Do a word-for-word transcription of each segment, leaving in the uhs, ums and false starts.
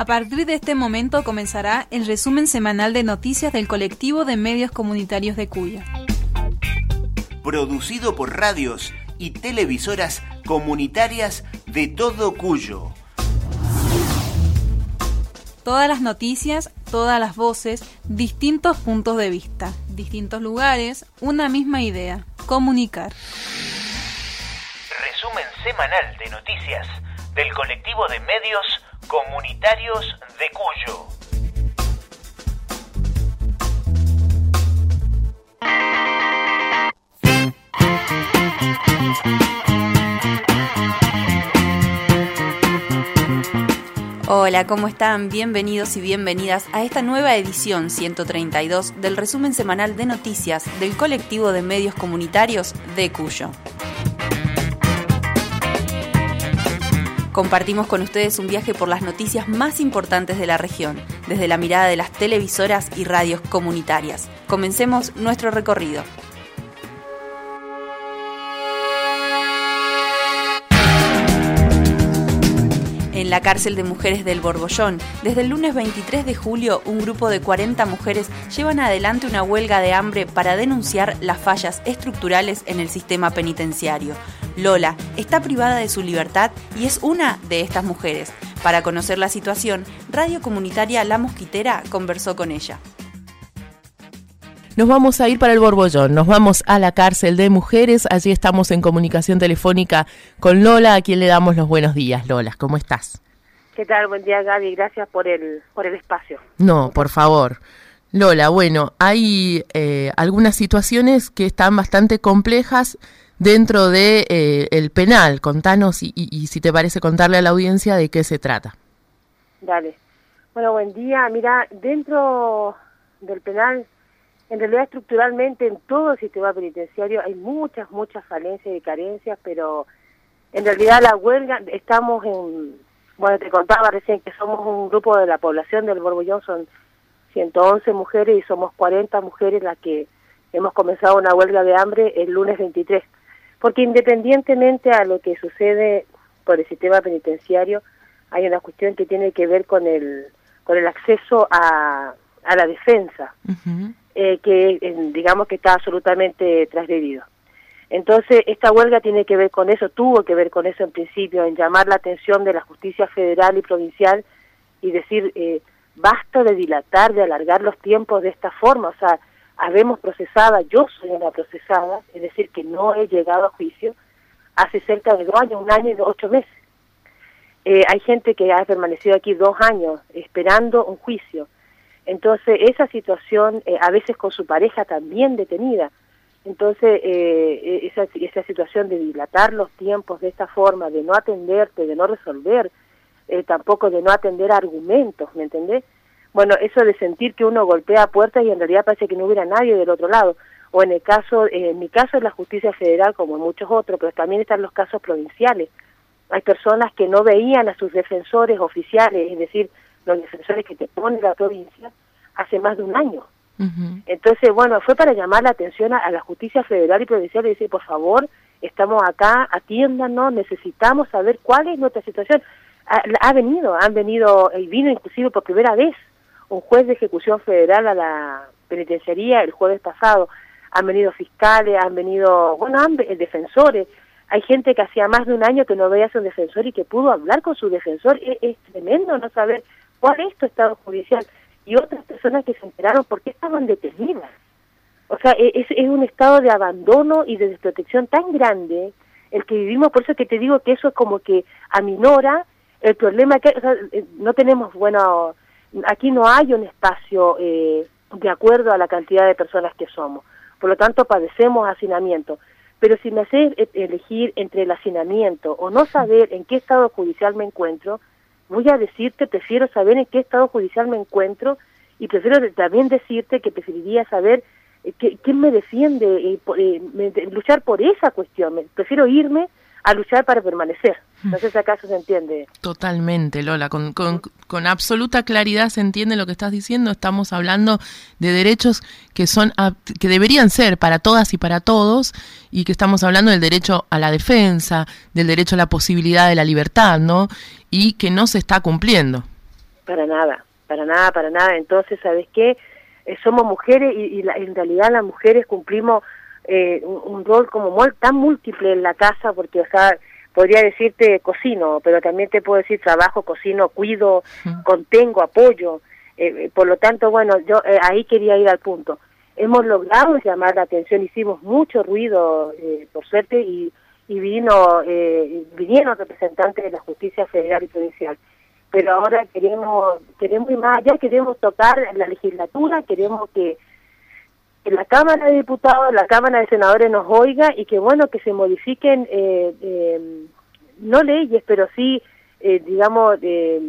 partir de este momento comenzará el resumen semanal de noticias del colectivo de medios comunitarios de Cuyo. Producido por radios y televisoras comunitarias de todo Cuyo. Todas las noticias, todas las voces, distintos puntos de vista, distintos lugares, una misma idea: comunicar. Resumen semanal de noticias del colectivo de medios comunitarios de Cuyo. Hola, ¿cómo están? Bienvenidos y bienvenidas a esta nueva edición ciento treinta y dos del resumen semanal de noticias del colectivo de medios comunitarios de Cuyo. Compartimos con ustedes un viaje por las noticias más importantes de la región, desde la mirada de las televisoras y radios comunitarias. Comencemos nuestro recorrido. En la cárcel de mujeres del Borbollón, desde el lunes veintitrés de julio, un grupo de cuarenta mujeres llevan adelante una huelga de hambre para denunciar las fallas estructurales en el sistema penitenciario. Lola está privada de su libertad y es una de estas mujeres. Para conocer la situación, Radio Comunitaria La Mosquitera conversó con ella. Nos vamos a ir para el Borbollón, nos vamos a la cárcel de mujeres. Allí estamos en comunicación telefónica con Lola, a quien le damos los buenos días. Lola, ¿cómo estás? ¿Qué tal? Buen día, Gaby. Gracias por el por el espacio. No, por favor. Lola, bueno, hay eh, algunas situaciones que están bastante complejas dentro de eh, el penal. Contanos y, y, y si te parece contarle a la audiencia de qué se trata. Dale. Bueno, buen día. Mira, dentro del penal, en realidad estructuralmente en todo el sistema penitenciario hay muchas, muchas falencias y carencias, pero en realidad la huelga, estamos en, bueno, te contaba recién que somos un grupo de la población del Borbollón, son ciento once mujeres y somos cuarenta mujeres las que hemos comenzado una huelga de hambre el lunes veintitrés, porque independientemente a lo que sucede por el sistema penitenciario, hay una cuestión que tiene que ver con el, con el acceso a, a la defensa. Uh-huh. Eh, que eh, digamos que está absolutamente transgredido. Entonces, esta huelga tiene que ver con eso, tuvo que ver con eso en principio, en llamar la atención de la justicia federal y provincial y decir, eh, basta de dilatar, de alargar los tiempos de esta forma. O sea, habemos procesada, yo soy una procesada, es decir, que no he llegado a juicio hace cerca de dos años, un año y ocho meses. Eh, hay gente que ha permanecido aquí dos años esperando un juicio. Entonces, esa situación, eh, a veces con su pareja también detenida, entonces eh, esa, esa situación de dilatar los tiempos de esta forma, de no atenderte, de no resolver, eh, tampoco de no atender argumentos, ¿me entendés? Bueno, eso de sentir que uno golpea puertas y en realidad parece que no hubiera nadie del otro lado, o en el caso, eh, en mi caso es la justicia federal como en muchos otros, pero también están los casos provinciales. Hay personas que no veían a sus defensores oficiales, es decir, los defensores que te pone la provincia, hace más de un año. Uh-huh. Entonces, bueno, fue para llamar la atención a, a la justicia federal y provincial y decir, por favor, estamos acá, atiéndanos, necesitamos saber cuál es nuestra situación. Ha, ha venido, han venido, y vino inclusive por primera vez un juez de ejecución federal a la penitenciaría el jueves pasado, han venido fiscales, han venido, bueno, han, defensores. Hay gente que hacía más de un año que no veía a su defensor y que pudo hablar con su defensor. Es, es tremendo no saber cuál es tu estado judicial. Y otras personas que se enteraron por qué estaban detenidas. O sea, es, es un estado de abandono y de desprotección tan grande el que vivimos, por eso que te digo que eso es como que aminora el problema que, o sea, no tenemos, bueno, aquí no hay un espacio eh, de acuerdo a la cantidad de personas que somos, por lo tanto padecemos hacinamiento. Pero si me haces elegir entre el hacinamiento o no saber en qué estado judicial me encuentro, voy a decirte, prefiero saber en qué estado judicial me encuentro y prefiero también decirte que preferiría saber eh, que, quién me defiende, eh, por, eh, me, luchar por esa cuestión. Me, prefiero irme a luchar para permanecer. No sé si acaso se entiende. Totalmente, Lola, con, con, con absoluta claridad se entiende lo que estás diciendo. Estamos hablando de derechos que son que deberían ser para todas y para todos, y que estamos hablando del derecho a la defensa, del derecho a la posibilidad de la libertad, ¿no? Y que no se está cumpliendo. Para nada, para nada, para nada. Entonces, ¿sabes qué? Eh, somos mujeres y, y la, en realidad las mujeres cumplimos eh, un, un rol como muy, tan múltiple en la casa, porque, o sea, podría decirte cocino, pero también te puedo decir trabajo, cocino, cuido, mm. contengo, apoyo. Eh, por lo tanto, bueno, yo eh, ahí quería ir al punto. Hemos logrado llamar la atención, hicimos mucho ruido, eh, por suerte, y, y vino eh, vinieron representantes de la justicia federal y provincial. Pero ahora queremos, queremos ir más allá, queremos tocar la legislatura, queremos que, que la Cámara de Diputados, la Cámara de Senadores nos oiga y que, bueno, que se modifiquen, eh, eh, no leyes, pero sí, eh, digamos, eh,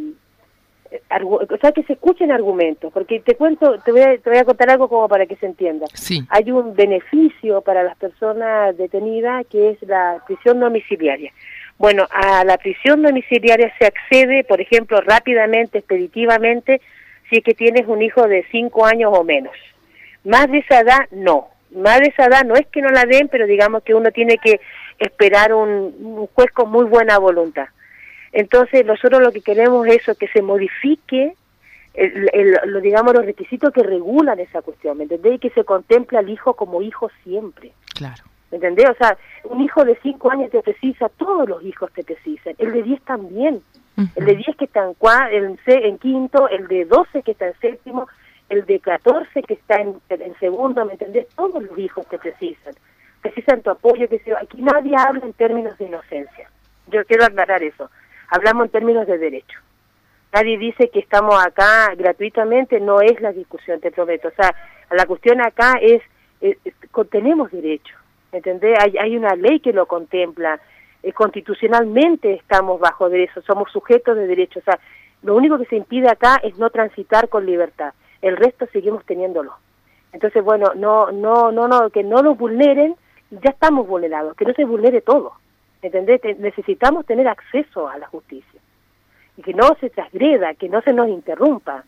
argu- o sea, que se escuchen argumentos, porque te cuento, te voy, a, te voy a contar algo como para que se entienda. Sí. Hay un beneficio para las personas detenidas que es la prisión domiciliaria. Bueno, a la prisión domiciliaria se accede, por ejemplo, rápidamente, expeditivamente, si es que tienes un hijo de cinco años o menos. Más de esa edad, no. Más de esa edad no es que no la den, pero digamos que uno tiene que esperar un, un juez con muy buena voluntad. Entonces, nosotros lo que queremos es eso, que se modifique, el, el, lo, digamos, los requisitos que regulan esa cuestión, ¿me entendés? Y que se contempla al hijo como hijo siempre. Claro. ¿Me entendés? O sea, un hijo de cinco años te precisa, todos los hijos te precisan, el de diez también, uh-huh. el de diez que está en, cua, en, en quinto, el de doce que está en séptimo, el de catorce que está en, en segundo, ¿me entendés? Todos los hijos te precisan, precisan tu apoyo, que se, aquí nadie habla en términos de inocencia, yo quiero aclarar eso, hablamos en términos de derecho. Nadie dice que estamos acá gratuitamente, no es la discusión, te prometo, o sea, la cuestión acá es, es, es tenemos derecho. ¿Entendés? Hay, hay una ley que lo contempla, eh, constitucionalmente estamos bajo de eso, somos sujetos de derechos, o sea, lo único que se impide acá es no transitar con libertad, el resto seguimos teniéndolo. Entonces, bueno, no, no, no, no, que no nos vulneren, ya estamos vulnerados, que no se vulnere todo, ¿entendés? Te, necesitamos tener acceso a la justicia, y que no se transgreda, que no se nos interrumpa.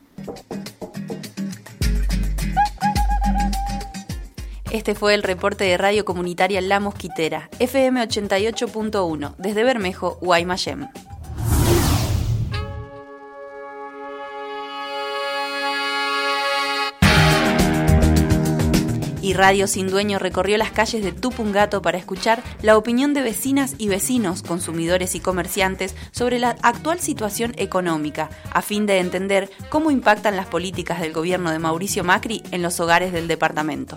Este fue el reporte de Radio Comunitaria La Mosquitera, F M ochenta y ocho punto uno, desde Bermejo, Guaymallén. Y Radio Sin Dueño recorrió las calles de Tupungato para escuchar la opinión de vecinas y vecinos, consumidores y comerciantes sobre la actual situación económica, a fin de entender cómo impactan las políticas del gobierno de Mauricio Macri en los hogares del departamento.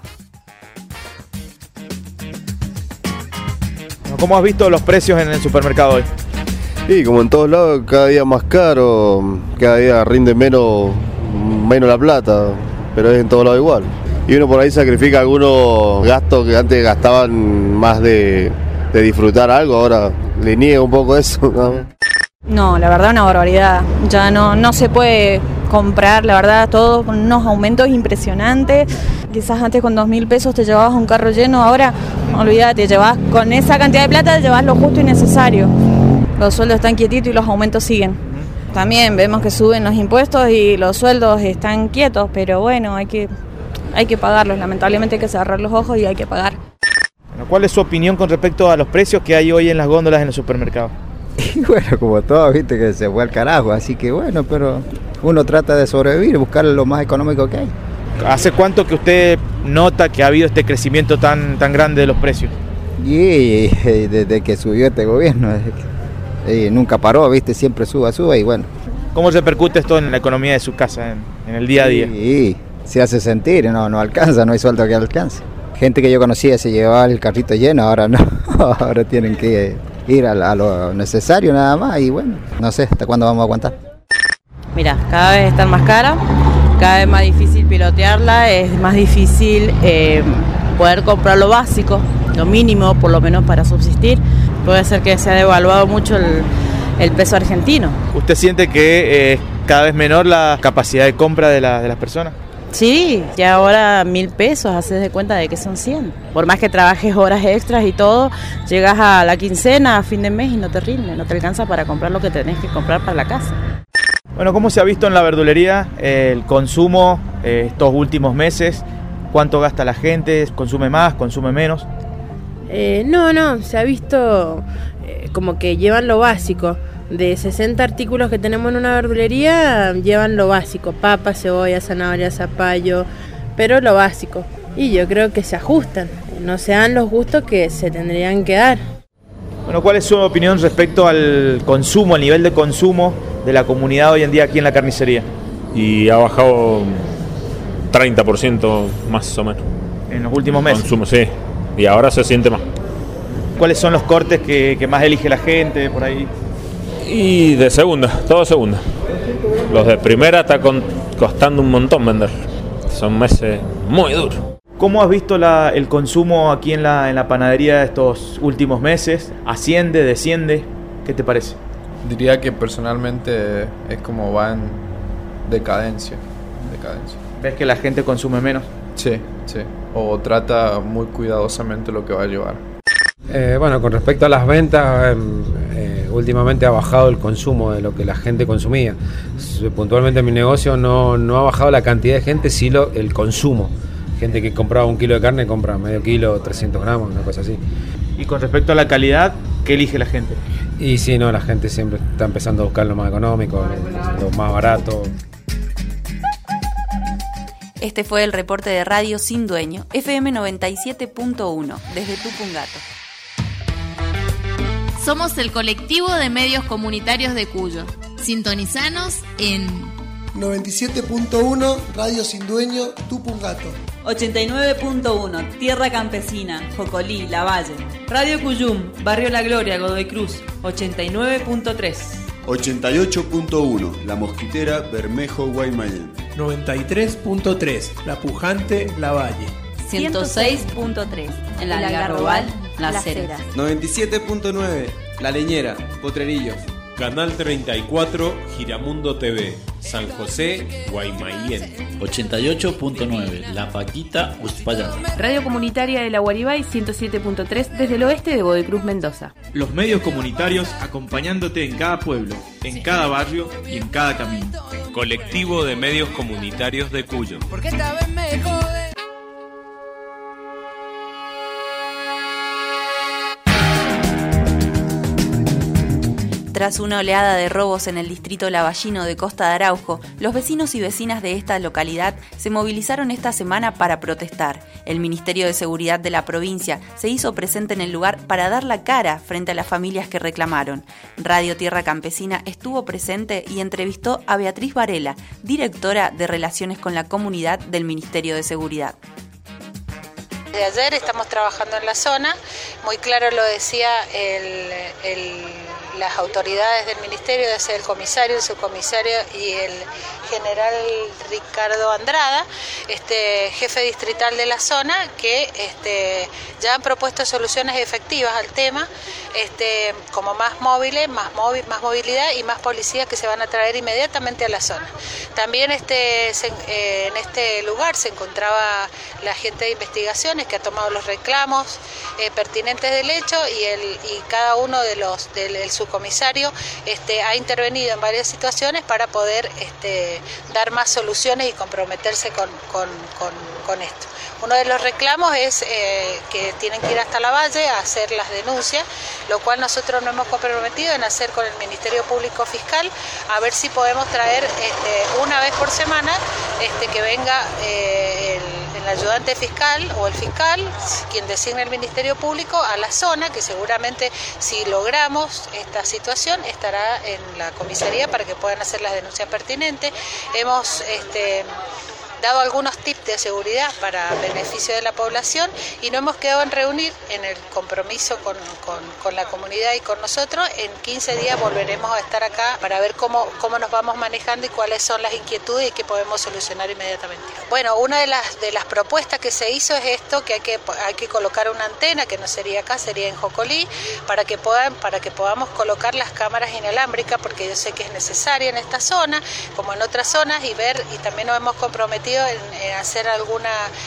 ¿Cómo has visto los precios en el supermercado hoy? Sí, como en todos lados, cada día más caro, cada día rinde menos, menos la plata, pero es en todos lados igual. Y uno por ahí sacrifica algunos gastos que antes gastaban más de, de disfrutar algo, ahora le niega un poco eso, ¿no? No, la verdad una barbaridad, ya no, no se puede comprar, la verdad, todo con unos aumentos impresionantes. Quizás antes con dos mil pesos te llevabas un carro lleno, ahora olvídate, llevas con esa cantidad de plata, llevas lo justo y necesario. Los sueldos están quietitos y los aumentos siguen. También vemos que suben los impuestos y los sueldos están quietos, pero bueno, hay que, hay que pagarlos, lamentablemente hay que cerrar los ojos y hay que pagar. Bueno, ¿cuál es su opinión con respecto a los precios que hay hoy en las góndolas en el supermercado? Y bueno, como todo, viste que se fue al carajo, así que bueno, pero uno trata de sobrevivir, buscar lo más económico que hay. ¿Hace cuánto que usted nota que ha habido este crecimiento tan tan grande de los precios? Y, y desde que subió este gobierno, que, y nunca paró, viste, siempre suba, suba y bueno. ¿Cómo repercute esto en la economía de su casa, en, en el día a día? Y se hace sentir, no, no alcanza, no hay sueldo que alcance. Gente que yo conocía se llevaba el carrito lleno, ahora no, ahora tienen que ir a, a lo necesario nada más y bueno, no sé hasta cuándo vamos a aguantar. Mira, cada vez están más caras, cada vez más difícil pilotearla, es más difícil eh, poder comprar lo básico, lo mínimo por lo menos para subsistir. Puede ser que se ha devaluado mucho el, el peso argentino. ¿Usted siente que es eh, cada vez menor la capacidad de compra de, la, de las personas? Sí, ya ahora mil pesos, haces de cuenta de que son cien. Por más que trabajes horas extras y todo, llegas a la quincena, a fin de mes y no te rinde, no te alcanza para comprar lo que tenés que comprar para la casa. Bueno, ¿cómo se ha visto en la verdulería eh, el consumo eh, estos últimos meses? ¿Cuánto gasta la gente? ¿Consume más? ¿Consume menos? Eh, no, no, se ha visto eh, como que llevan lo básico. de sesenta artículos que tenemos en una verdulería, llevan lo básico, papa, cebolla, zanahoria, zapallo, pero lo básico. Y yo creo que se ajustan, no se dan los gustos que se tendrían que dar. Bueno, ¿cuál es su opinión respecto al consumo, al nivel de consumo de la comunidad hoy en día aquí en la carnicería? Y ha bajado treinta por ciento más o menos. ¿En los últimos meses? Consumo, sí. Y ahora se siente más. ¿Cuáles son los cortes que, que más elige la gente por ahí? Y de segunda, todo segunda. Los de primera está con, costando un montón vender. Son meses muy duros. ¿Cómo has visto la, el consumo aquí en la, en la panadería estos últimos meses? ¿Asciende, desciende? ¿Qué te parece? Diría que personalmente es como va en decadencia. decadencia. ¿Ves que la gente consume menos? Sí, sí. O trata muy cuidadosamente lo que va a llevar. Eh, bueno, con respecto a las ventas, eh, últimamente ha bajado el consumo de lo que la gente consumía. Puntualmente en mi negocio no, no ha bajado la cantidad de gente, sí lo, el consumo. Gente que compraba un kilo de carne compra medio kilo, trescientos gramos, una cosa así. Y con respecto a la calidad, ¿qué elige la gente? Y sí, no, la gente siempre está empezando a buscar lo más económico, lo, lo más barato. Este fue el reporte de Radio Sin Dueño, F M noventa y siete punto uno, desde Tupungato. Somos el colectivo de medios comunitarios de Cuyo. Sintonizanos en noventa y siete punto uno, Radio Sin Dueño, Tupungato. ochenta y nueve punto uno, Tierra Campesina, Jocolí, Lavalle. Radio Cuyum, Barrio La Gloria, Godoy Cruz. ochenta y nueve punto tres. ochenta y ocho punto uno, La Mosquitera, Bermejo, Guaymallén. noventa y tres punto tres, La Pujante, Lavalle. ciento seis punto tres, en la Algarrobal, Las Heras. noventa y siete punto nueve, La Leñera, Potrerillos. Canal treinta y cuatro, Giramundo T V, San José, Guaymallén. ochenta y ocho punto nueve, La Paquita, Uspallata. Radio Comunitaria de la Guaribay, ciento siete punto tres, desde el oeste de Godoy Cruz, Mendoza. Los medios comunitarios acompañándote en cada pueblo, en cada barrio y en cada camino. Colectivo de medios comunitarios de Cuyo. Porque esta vez me jode. Tras una oleada de robos en el distrito lavallino de Costa de Araujo, los vecinos y vecinas de esta localidad se movilizaron esta semana para protestar. El Ministerio de Seguridad de la provincia se hizo presente en el lugar para dar la cara frente a las familias que reclamaron. Radio Tierra Campesina estuvo presente y entrevistó a Beatriz Varela, directora de Relaciones con la Comunidad del Ministerio de Seguridad. De ayer estamos trabajando en la zona, muy claro lo decía el, el, las autoridades del ministerio, ya sea el comisario, el subcomisario y el general Ricardo Andrada, este jefe distrital de la zona, que este, ya han propuesto soluciones efectivas al tema, este, como más móviles, más, móvil, más movilidad y más policías que se van a traer inmediatamente a la zona. También este, se, eh, en este lugar se encontraba la gente de investigaciones que ha tomado los reclamos eh, pertinentes del hecho y, el, y cada uno de los del, del subcomisario este, ha intervenido en varias situaciones para poder este, dar más soluciones y comprometerse con, con, con, con esto. Uno de los reclamos es eh, que tienen que ir hasta Lavalle a hacer las denuncias, lo cual nosotros nos hemos comprometido en hacer con el Ministerio Público Fiscal, a ver si podemos traer este, una vez por semana este, que venga eh, el, el ayudante fiscal o el fiscal, quien designe el Ministerio Público, a la zona, que seguramente si logramos esta situación estará en la comisaría para que puedan hacer las denuncias pertinentes. Hemos este, dado algunos tips de seguridad para beneficio de la población y nos hemos quedado en reunir en el compromiso con, con, con la comunidad y con nosotros. En quince días volveremos a estar acá para ver cómo, cómo nos vamos manejando y cuáles son las inquietudes y qué podemos solucionar inmediatamente. Bueno, una de las, de las propuestas que se hizo es esto, que hay que, hay que colocar una antena, que no sería acá, sería en Jocolí, para que, puedan, para que podamos colocar las cámaras inalámbricas, porque yo sé que es necesaria en esta zona, como en otras zonas, y ver, y también nos hemos comprometido En, en hacer alguna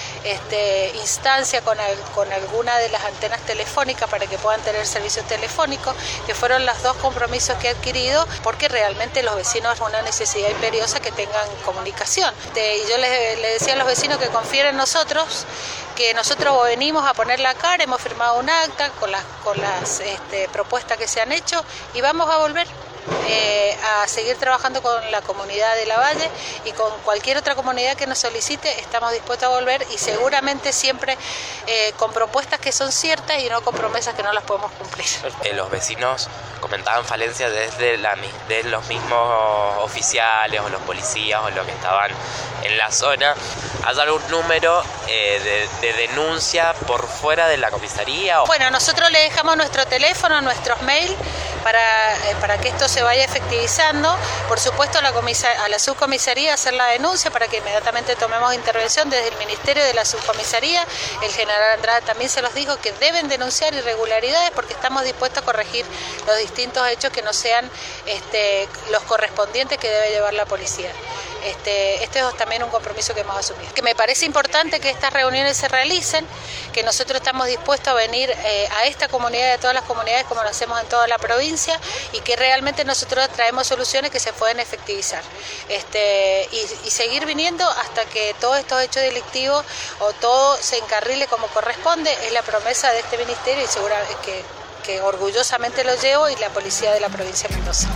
este, instancia con, el, con alguna de las antenas telefónicas para que puedan tener servicios telefónicos, que fueron los dos compromisos que he adquirido, porque realmente los vecinos una necesidad imperiosa que tengan comunicación. Este, y yo les, les decía a los vecinos que confíen en nosotros, que nosotros venimos a poner la cara, hemos firmado un acta con las, con las este, propuestas que se han hecho y vamos a volver. eh, a seguir trabajando con la comunidad de Lavalle y con cualquier otra comunidad que nos solicite. Estamos dispuestos a volver y seguramente siempre eh, con propuestas que son ciertas y no con promesas que no las podemos cumplir. Eh, los vecinos comentaban falencias desde, la, desde los mismos oficiales o los policías o los que estaban en la zona. ¿Hay algún número eh, de, de denuncia por fuera de la comisaría? Bueno, nosotros le dejamos nuestro teléfono, nuestros mails para, eh, para que esto se vaya efectivizando. Por supuesto, a la, comisa- a la subcomisaría hacer la denuncia para que inmediatamente tomemos intervención desde el ministerio de la subcomisaría. El general Andrade también se los dijo que deben denunciar irregularidades porque estamos dispuestos a corregir los distintos hechos que no sean este, los correspondientes que debe llevar la policía. Este, este es también un compromiso que hemos asumido. Que me parece importante que estas reuniones se realicen, que nosotros estamos dispuestos a venir eh, a esta comunidad y a todas las comunidades como lo hacemos en toda la provincia y que realmente nosotros traemos soluciones que se pueden efectivizar. Este, y, y seguir viniendo hasta que todos estos hechos delictivos o todo se encarrile como corresponde, es la promesa de este ministerio y seguramente que, que orgullosamente lo llevo y la policía de la provincia de Mendoza.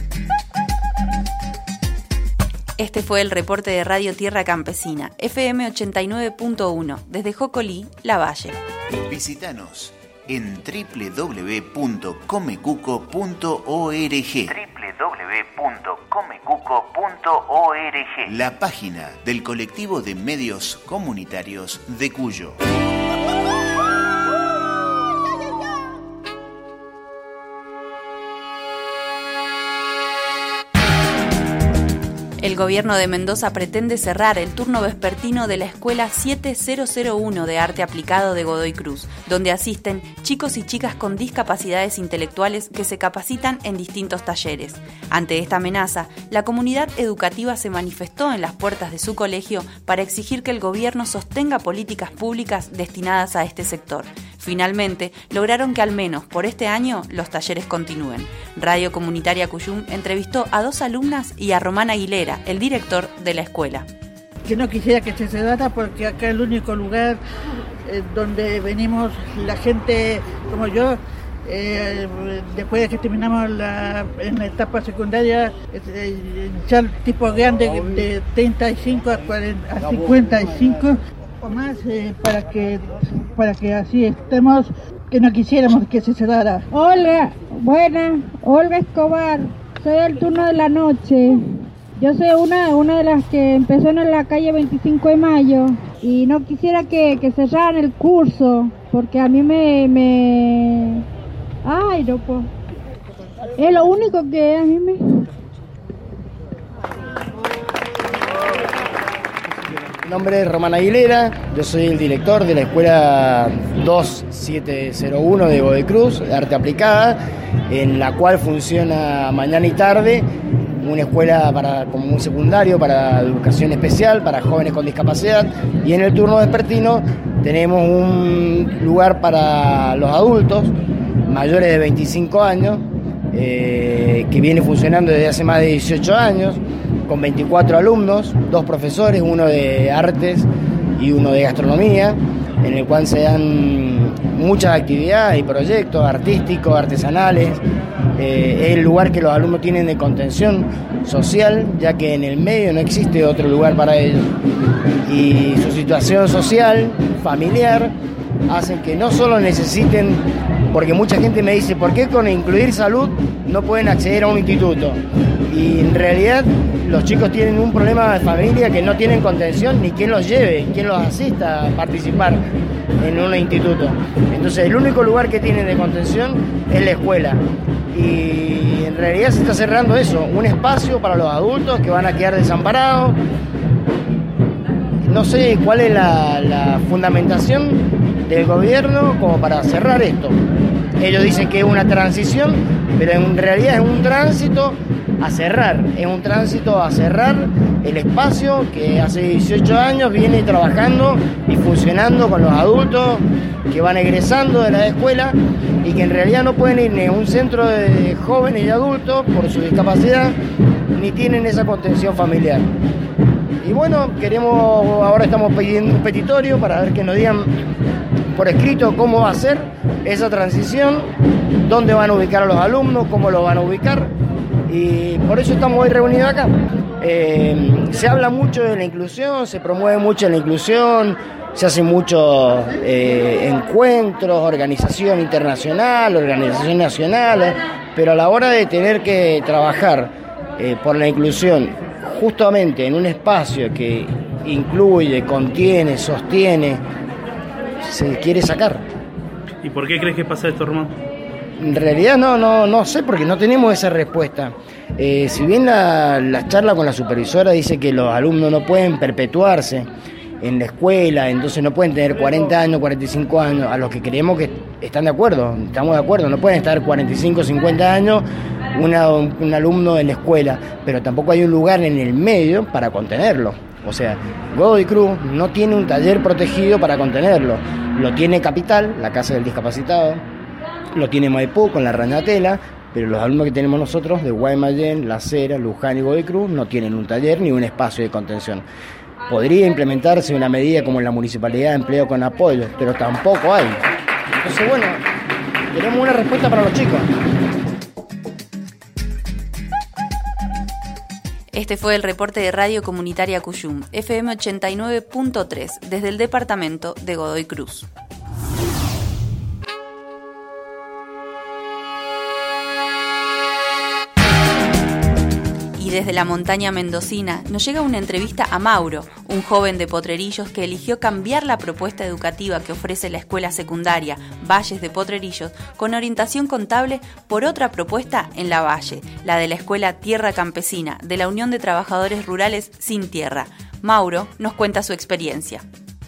Este fue el reporte de Radio Tierra Campesina, F M ochenta y nueve punto uno, desde Jocolí, Lavalle. Visítanos en doble u doble u doble u punto comecuco punto org. doble u doble u doble u punto comecuco punto org. La página del colectivo de medios comunitarios de Cuyo. El gobierno de Mendoza pretende cerrar el turno vespertino de la Escuela siete mil uno de Arte Aplicado de Godoy Cruz, donde asisten chicos y chicas con discapacidades intelectuales que se capacitan en distintos talleres. Ante esta amenaza, la comunidad educativa se manifestó en las puertas de su colegio para exigir que el gobierno sostenga políticas públicas destinadas a este sector. Finalmente, lograron que al menos por este año los talleres continúen. Radio Comunitaria Cuyum entrevistó a dos alumnas y a Román Aguilera, el director de la escuela. Que no quisiera que se cerrara porque acá es el único lugar eh, donde venimos la gente como yo, eh, después de que terminamos la, en la etapa secundaria, eh, ya tipo grande de treinta y cinco a, cuarenta, a cincuenta y cinco o más, eh, para que para que así estemos, que no quisiéramos que se cerrara. Hola, buenas, Olga Escobar, soy del turno de la noche. Yo soy una, una de las que empezó en la calle veinticinco de mayo y no quisiera que, que cerraran el curso, porque a mí me... me... Ay, no puedo. Es lo único que a mí me... Mi nombre es Román Aguilera, yo soy el director de la escuela dos mil setecientos uno de Godoy Cruz, de Arte Aplicada, en la cual funciona mañana y tarde, una escuela para, como un secundario para educación especial, para jóvenes con discapacidad, y en el turno vespertino tenemos un lugar para los adultos mayores de veinticinco años, eh, que viene funcionando desde hace más de dieciocho años, con veinticuatro alumnos, dos profesores, uno de artes y uno de gastronomía, en el cual se dan muchas actividades y proyectos artísticos, artesanales. Eh, es el lugar que los alumnos tienen de contención social, ya que en el medio no existe otro lugar para ellos. Y su situación social, familiar, hacen que no solo necesiten, porque mucha gente me dice, ¿por qué con incluir salud no pueden acceder a un instituto? Y en realidad los chicos tienen un problema de familia, que no tienen contención ni quien los lleve, quien los asista a participar en un instituto. Entonces el único lugar que tienen de contención es la escuela. Y en realidad se está cerrando eso, un espacio para los adultos que van a quedar desamparados. No sé cuál es la, la fundamentación del gobierno como para cerrar esto. Ellos dicen que es una transición, pero en realidad es un tránsito a cerrar, es un tránsito a cerrar el espacio que hace dieciocho años viene trabajando y funcionando con los adultos que van egresando de la escuela y que en realidad no pueden ir ni a un centro de jóvenes y adultos por su discapacidad, ni tienen esa contención familiar. Y bueno, queremos, ahora estamos pidiendo un petitorio para ver que nos digan por escrito cómo va a ser esa transición, dónde van a ubicar a los alumnos, cómo los van a ubicar, y por eso estamos hoy reunidos acá. Eh, se habla mucho de la inclusión, se promueve mucho la inclusión, se hacen muchos eh, encuentros, organización internacional, organización nacional, pero a la hora de tener que trabajar eh, por la inclusión justamente en un espacio que incluye, contiene, sostiene, se quiere sacar. ¿Y por qué crees que pasa esto, Román? En realidad no, no, no sé, porque no tenemos esa respuesta. Eh, si bien la, la charla con la supervisora dice que los alumnos no pueden perpetuarse en la escuela, entonces no pueden tener cuarenta años, cuarenta y cinco años, a los que creemos que están de acuerdo, estamos de acuerdo, no pueden estar cuarenta y cinco, cincuenta años una, un alumno en la escuela, pero tampoco hay un lugar en el medio para contenerlo. O sea, Godoy Cruz no tiene un taller protegido para contenerlo, lo tiene Capital, la Casa del Discapacitado, lo tiene Maipú con la Rañatela, pero los alumnos que tenemos nosotros de Guaymallén, La Cera, Luján y Godoy Cruz no tienen un taller ni un espacio de contención. Podría implementarse una medida como en la Municipalidad de Empleo con Apoyo, pero tampoco hay. Entonces, bueno, queremos una respuesta para los chicos. Este fue el reporte de Radio Comunitaria Cuyum, F M ochenta y nueve punto tres, desde el departamento de Godoy Cruz. Y desde la montaña mendocina nos llega una entrevista a Mauro, un joven de Potrerillos que eligió cambiar la propuesta educativa que ofrece la escuela secundaria Valles de Potrerillos con orientación contable por otra propuesta en la Valle, la de la escuela Tierra Campesina de la Unión de Trabajadores Rurales Sin Tierra. Mauro nos cuenta su experiencia.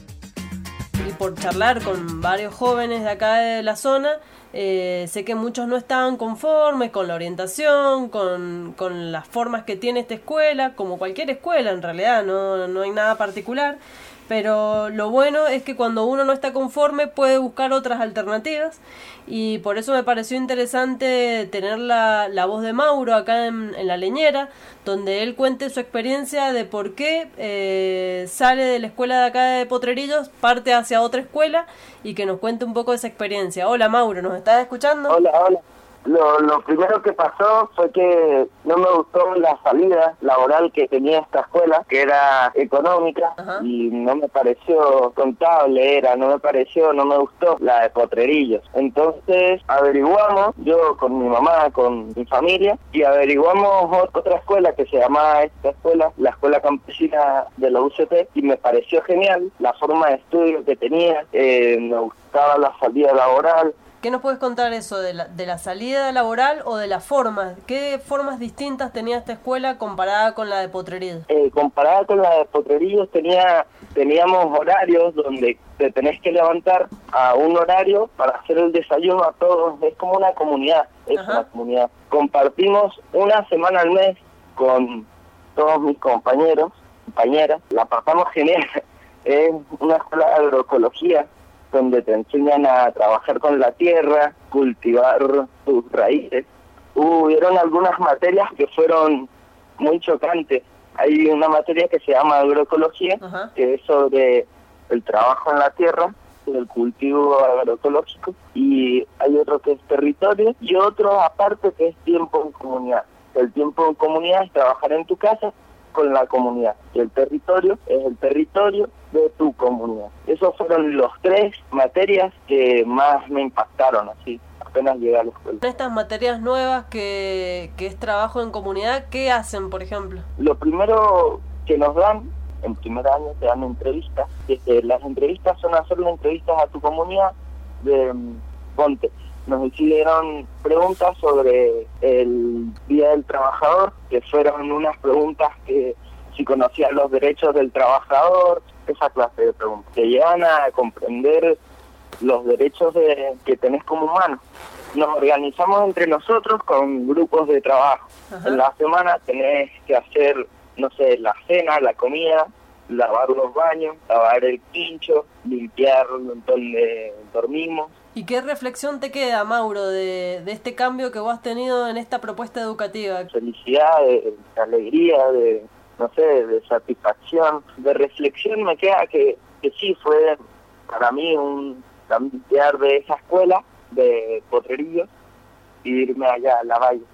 Y por charlar con varios jóvenes de acá de la zona, Eh, sé que muchos no estaban conformes con la orientación, con, con las formas que tiene esta escuela, como cualquier escuela en realidad, no, no hay nada particular, pero lo bueno es que cuando uno no está conforme puede buscar otras alternativas, y por eso me pareció interesante tener la, la voz de Mauro acá en, en La Leñera, donde él cuente su experiencia de por qué eh, sale de la escuela de acá de Potrerillos, parte hacia otra escuela, y que nos cuente un poco de esa experiencia. Hola Mauro, ¿nos estás escuchando? Hola, hola. Lo, lo primero que pasó fue que no me gustó la salida laboral que tenía esta escuela, que era económica. Ajá. Y no me pareció contable, era, no me pareció, no me gustó la de Potrerillos. Entonces averiguamos, yo con mi mamá, con mi familia, y averiguamos otra escuela que se llamaba esta escuela, la Escuela Campesina de la U C T, y me pareció genial la forma de estudio que tenía, eh, me gustaba la salida laboral. ¿Qué nos puedes contar eso de la, de la salida laboral o de las formas? ¿Qué formas distintas tenía esta escuela comparada con la de Potrerillos? Eh, comparada con la de Potrerillos tenía, teníamos horarios donde te tenés que levantar a un horario para hacer el desayuno a todos. Es como una comunidad, es Ajá. una comunidad. Compartimos una semana al mes con todos mis compañeros, compañeras. La pasamos genial. Es una escuela de agroecología, donde te enseñan a trabajar con la tierra, cultivar tus raíces. Hubieron algunas materias que fueron muy chocantes. Hay una materia que se llama agroecología, Ajá. que es sobre el trabajo en la tierra, el cultivo agroecológico, y hay otro que es territorio, y otro aparte que es tiempo en comunidad. El tiempo en comunidad es trabajar en tu casa con la comunidad, y el territorio es el territorio de tu comunidad. Esos fueron los tres materias que más me impactaron, así, apenas llegué a la escuela. Estas materias nuevas que, que es trabajo en comunidad, ¿qué hacen, por ejemplo? Lo primero que nos dan, en primer año te dan entrevistas, que las entrevistas son hacerle entrevistas a tu comunidad, de ponte, nos hicieron preguntas sobre el Día del Trabajador, que fueron unas preguntas que si conocías los derechos del trabajador, esa clase de preguntas, que llevan a comprender los derechos de, que tenés como humano. Nos organizamos entre nosotros con grupos de trabajo. Ajá. En la semana tenés que hacer, no sé, la cena, la comida, lavar los baños, lavar el quincho, limpiar donde dormimos. ¿Y qué reflexión te queda, Mauro, de, de este cambio que vos has tenido en esta propuesta educativa? Felicidad, de, de alegría, de, no sé, de satisfacción, de reflexión me queda que, que sí, fue para mí un cambiar de esa escuela de Potrerillos y irme allá a la Valle.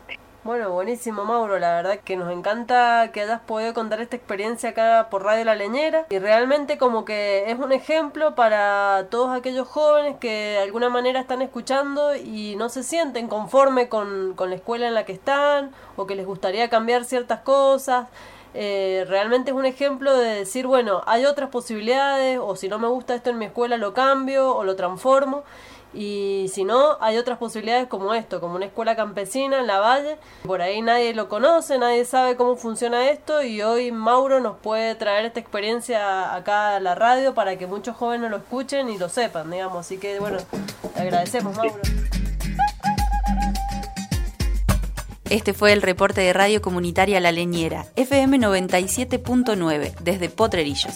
Bueno, buenísimo, Mauro, la verdad que nos encanta que hayas podido contar esta experiencia acá por Radio La Leñera, y realmente como que es un ejemplo para todos aquellos jóvenes que de alguna manera están escuchando y no se sienten conforme con, con la escuela en la que están, o que les gustaría cambiar ciertas cosas. Eh, realmente es un ejemplo de decir, bueno, hay otras posibilidades, o si no me gusta esto en mi escuela lo cambio o lo transformo. Y si no, hay otras posibilidades como esto, como una escuela campesina en La Valle. Por ahí nadie lo conoce, nadie sabe cómo funciona esto, y hoy Mauro nos puede traer esta experiencia acá a la radio para que muchos jóvenes lo escuchen y lo sepan, digamos. Así que bueno, te agradecemos, Mauro. Este fue el reporte de Radio Comunitaria La Leñera, F M noventa y siete punto nueve, desde Potrerillos.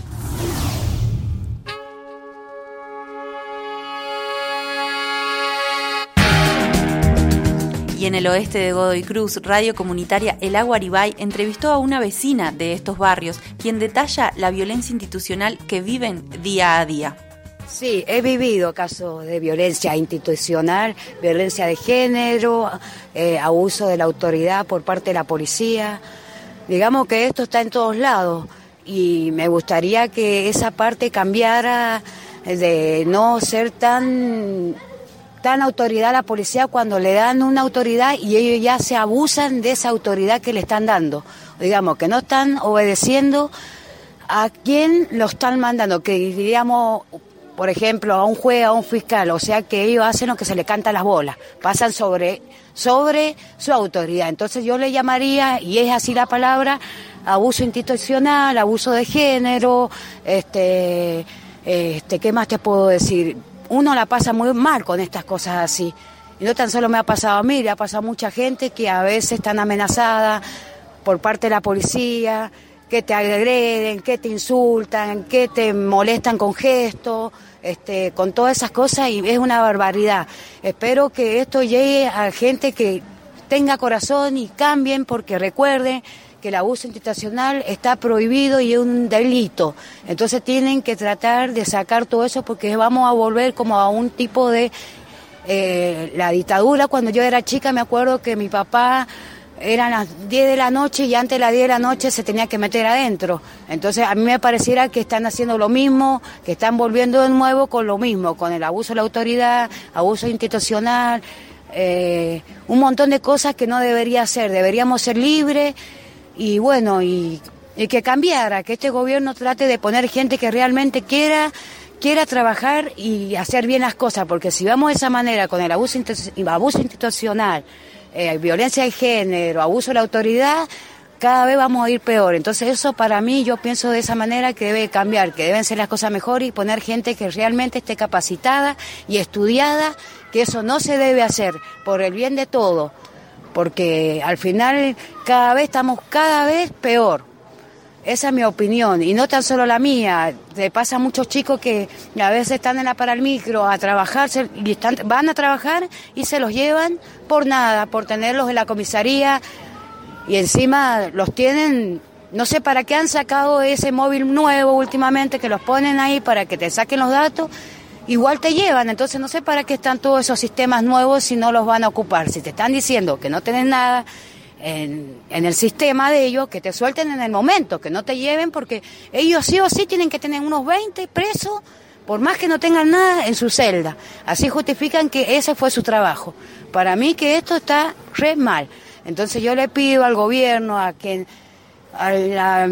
Y en el oeste de Godoy Cruz, Radio Comunitaria El Aguaribay entrevistó a una vecina de estos barrios, quien detalla la violencia institucional que viven día a día. Sí, he vivido casos de violencia institucional, violencia de género, eh, abuso de la autoridad por parte de la policía. Digamos que esto está en todos lados y me gustaría que esa parte cambiara, de no ser tan... dan autoridad a la policía cuando le dan una autoridad y ellos ya se abusan de esa autoridad que le están dando. Digamos, que no están obedeciendo a quien lo están mandando, que diríamos, por ejemplo, a un juez, a un fiscal, o sea que ellos hacen lo que se les canta las bolas, pasan sobre, sobre su autoridad. Entonces yo le llamaría, y es así la palabra, abuso institucional, abuso de género, este, este, ¿qué más te puedo decir? Uno la pasa muy mal con estas cosas así. Y no tan solo me ha pasado a mí, le ha pasado a mucha gente que a veces están amenazadas por parte de la policía, que te agreden, que te insultan, que te molestan con gestos, este, con todas esas cosas, y es una barbaridad. Espero que esto llegue a gente que tenga corazón y cambien, porque recuerden que el abuso institucional está prohibido y es un delito. Entonces tienen que tratar de sacar todo eso, porque vamos a volver como a un tipo de... Eh, la dictadura. Cuando yo era chica me acuerdo que mi papá, eran las diez de la noche y antes de las diez de la noche se tenía que meter adentro. Entonces a mí me pareciera que están haciendo lo mismo, que están volviendo de nuevo con lo mismo, con el abuso de la autoridad, abuso institucional, eh, un montón de cosas que no debería ser. Deberíamos ser libres. Y bueno, y, y que cambiara, que este gobierno trate de poner gente que realmente quiera, quiera trabajar y hacer bien las cosas, porque si vamos de esa manera, con el abuso, abuso institucional, eh, violencia de género, abuso de la autoridad, cada vez vamos a ir peor. Entonces eso, para mí, yo pienso de esa manera que debe cambiar, que deben ser las cosas mejores y poner gente que realmente esté capacitada y estudiada, que eso no se debe hacer por el bien de todos. Porque al final cada vez estamos cada vez peor. Esa es mi opinión, y no tan solo la mía. Le pasa a muchos chicos que a veces están en la Paralmicro a trabajar, y están, van a trabajar y se los llevan por nada, por tenerlos en la comisaría, y encima los tienen, no sé para qué han sacado ese móvil nuevo últimamente, que los ponen ahí para que te saquen los datos. Igual te llevan, entonces no sé para qué están todos esos sistemas nuevos si no los van a ocupar. Si te están diciendo que no tenés nada en, en el sistema de ellos, que te suelten en el momento, que no te lleven, porque ellos sí o sí tienen que tener unos veinte presos, por más que no tengan nada en su celda. Así justifican que ese fue su trabajo. Para mí que esto está re mal. Entonces yo le pido al gobierno, a quien... A la,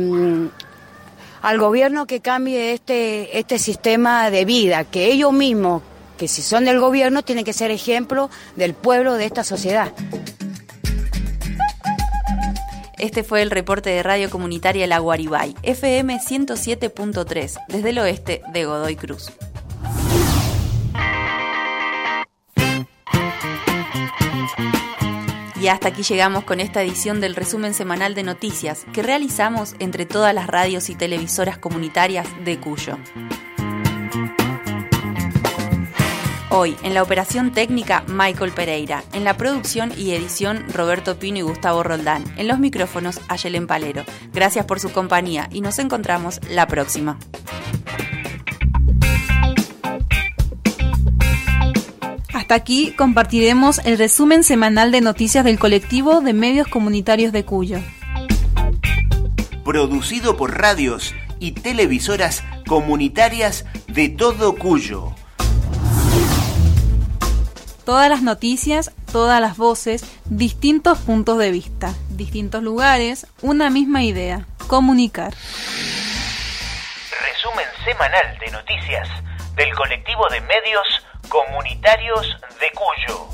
al gobierno que cambie este este sistema de vida, que ellos mismos, que si son del gobierno, tienen que ser ejemplo del pueblo de esta sociedad. Este fue el reporte de Radio Comunitaria El Aguaribay, F M ciento siete punto tres, desde el oeste de Godoy Cruz. Y hasta aquí llegamos con esta edición del resumen semanal de noticias que realizamos entre todas las radios y televisoras comunitarias de Cuyo. Hoy, en la operación técnica, Michael Pereira. En la producción y edición, Roberto Pino y Gustavo Roldán. En los micrófonos, Ayelen Palero. Gracias por su compañía y nos encontramos la próxima. Hasta aquí compartiremos el resumen semanal de noticias del colectivo de medios comunitarios de Cuyo. Producido por radios y televisoras comunitarias de todo Cuyo. Todas las noticias, todas las voces, distintos puntos de vista, distintos lugares, una misma idea, comunicar. Resumen semanal de noticias del colectivo de medios comunitarios de Cuyo.